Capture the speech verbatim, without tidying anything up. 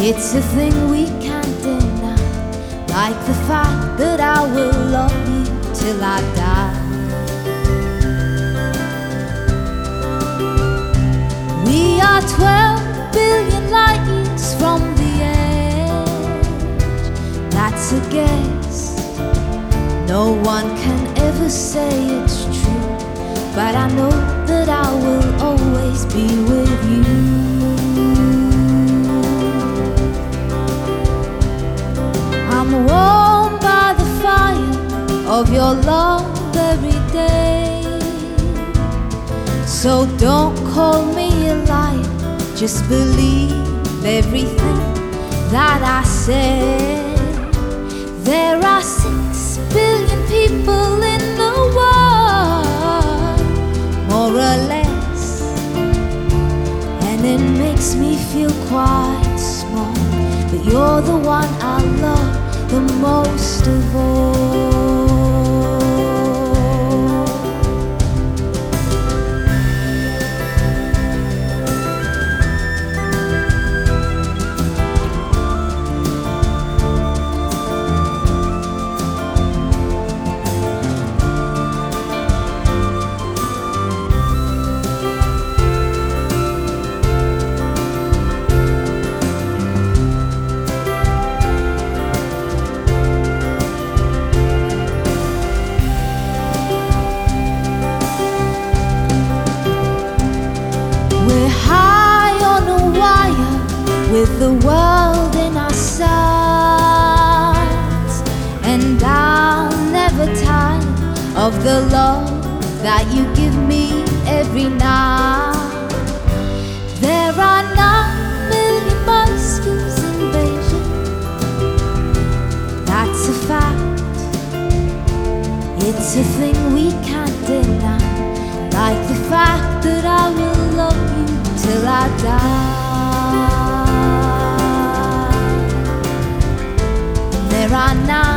It's a thing we can't deny, like the fact that I will love you till I die. We are twelve billion light years from the edge. That's a guess. No one can ever say it's true, but I know that I will always be with you. I'm warmed by the fire of your love every day. So don't call me a liar, just believe everything that I said. There are six billion people in the world, more or less, and it makes me feel quite small, but you're the one I love the most of all. With the world in our sights, and I'll never tire of the love that you give me every night. There are nine million Muslims in Beijing, that's a fact. It's a thing we can't deny, like the fact that I will love you till I die. There are nine